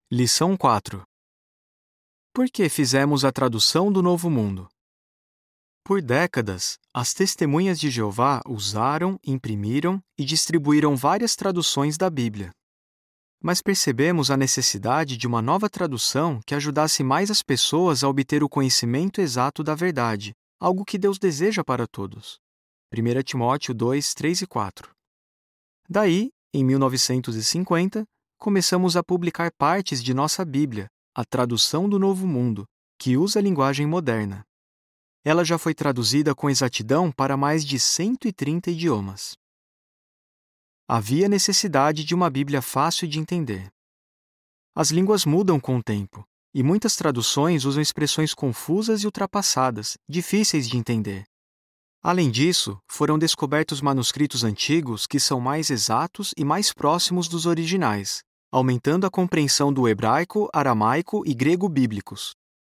Lição 4. Por que fizemos a tradução do Novo Mundo? Por décadas, as Testemunhas de Jeová usaram, imprimiram e distribuíram várias traduções da Bíblia. Mas percebemos a necessidade de uma nova tradução que ajudasse mais as pessoas a obter o conhecimento exato da verdade, algo que Deus deseja para todos. 1 Timóteo 2, 3 e 4. Daí, em 1950, começamos a publicar partes de nossa Bíblia, a Tradução do Novo Mundo, que usa a linguagem moderna. Ela já foi traduzida com exatidão para mais de 130 idiomas. Havia necessidade de uma Bíblia fácil de entender. As línguas mudam com o tempo, e muitas traduções usam expressões confusas e ultrapassadas, difíceis de entender. Além disso, foram descobertos manuscritos antigos que são mais exatos e mais próximos dos originais, aumentando a compreensão do hebraico, aramaico e grego bíblicos.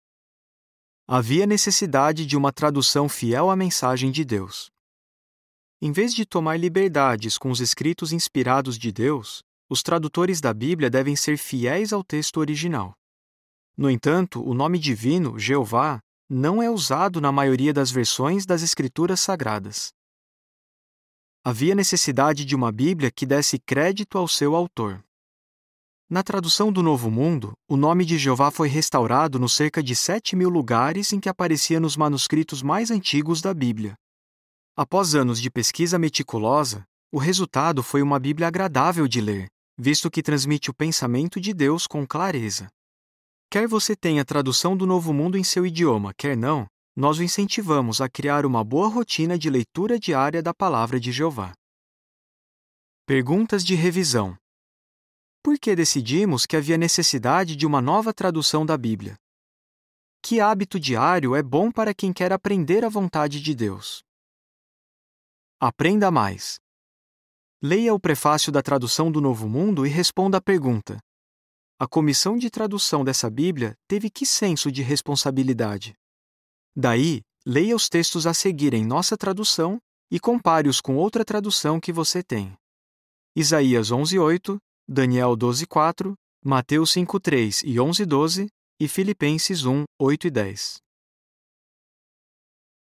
Havia necessidade de uma tradução fiel à mensagem de Deus. Em vez de tomar liberdades com os escritos inspirados de Deus, os tradutores da Bíblia devem ser fiéis ao texto original. No entanto, o nome divino, Jeová, não é usado na maioria das versões das Escrituras Sagradas. Havia necessidade de uma Bíblia que desse crédito ao seu autor. Na tradução do Novo Mundo, o nome de Jeová foi restaurado nos cerca de 7.000 lugares em que aparecia nos manuscritos mais antigos da Bíblia. Após anos de pesquisa meticulosa, o resultado foi uma Bíblia agradável de ler, visto que transmite o pensamento de Deus com clareza. Quer você tenha a tradução do Novo Mundo em seu idioma, quer não, nós o incentivamos a criar uma boa rotina de leitura diária da Palavra de Jeová. Perguntas de revisão. Por que decidimos que havia necessidade de uma nova tradução da Bíblia? Que hábito diário é bom para quem quer aprender a vontade de Deus? Aprenda mais. Leia o prefácio da tradução do Novo Mundo e responda a pergunta: a comissão de tradução dessa Bíblia teve que senso de responsabilidade? Daí, leia os textos a seguir em nossa tradução e compare-os com outra tradução que você tem. Isaías 11:8, Daniel 12:4, Mateus 5:3 e 11:12 e Filipenses 1:8 e 10.